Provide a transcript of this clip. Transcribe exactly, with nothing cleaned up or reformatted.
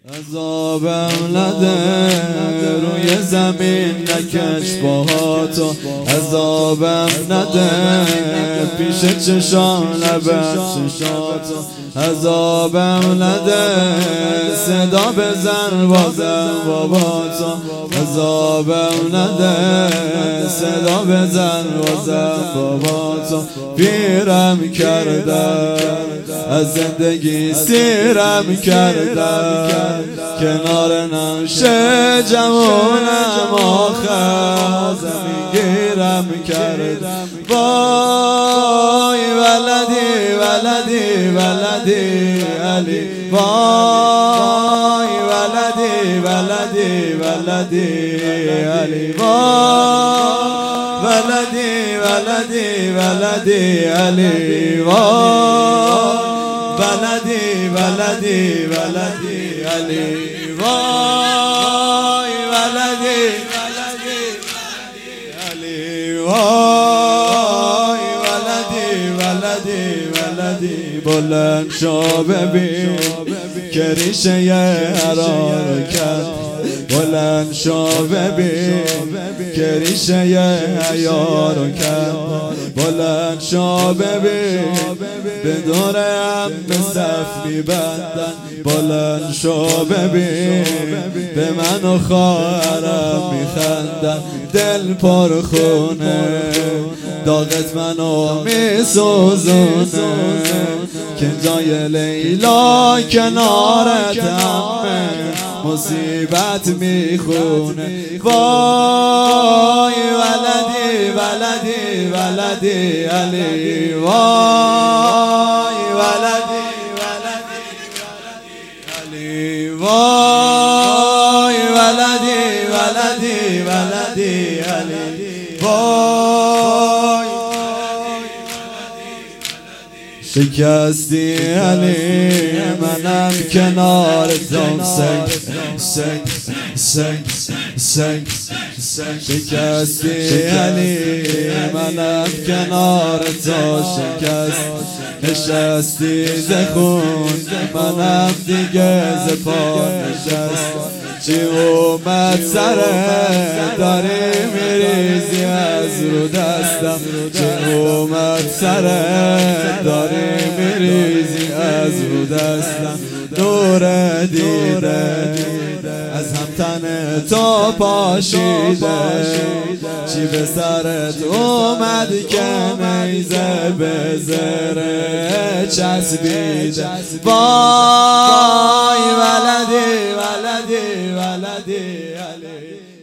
عذابم نده روی زمین نکش باهاتو، عذابم نده پیش چشام نبخش چشاتو، عذابم نده صدا بزن بازم باباتو، عذابم نده صدا بزن بازم باباتو. پیرم کردم از زندگی سیرم کردم، کنار نمشه جوانم آخر زمین گیرم کردم. وای ولدی ولدی ولدی علی، وای ولدی ولدی ولدی علی، وای ولدی ولدی ولدی علی، وای ولدی ولدی ولدی علی، وای ولدی ولدی علی، وای ولدی ولدی ولدی. بلند شو ببین که ریشه حرار کرد، بلند شو ببین که ریشه حیارو کرد، بلند شو ببین به دورم به صف میبندن، بلند شو ببین به من و خواهرم میخندن. دل پر خونه داغت منو میسوزونه، که جای لیلا کنارت همه مصیبت میخونه. وای ولدی ولدی ولدی علی، وای ولدی ولدی علی، وای ولدی ولدی ولدی علی، وای شکستی علی منم کنار تو، سنگ سنگ سنگ سنگ سنگ. شکستی علی منم کنار تو، شکست نشستی ز خون منم دیگه ز پا نشست. چی اومد سره داری میریزی از رو دستم، چی اومد سره داری میریزی از رو دستم. نور دیده از هم تن تو پاشیده، چی به سرت اومد که نیزه به زره چسبیده. وای ولدی ولدی ولدی علی.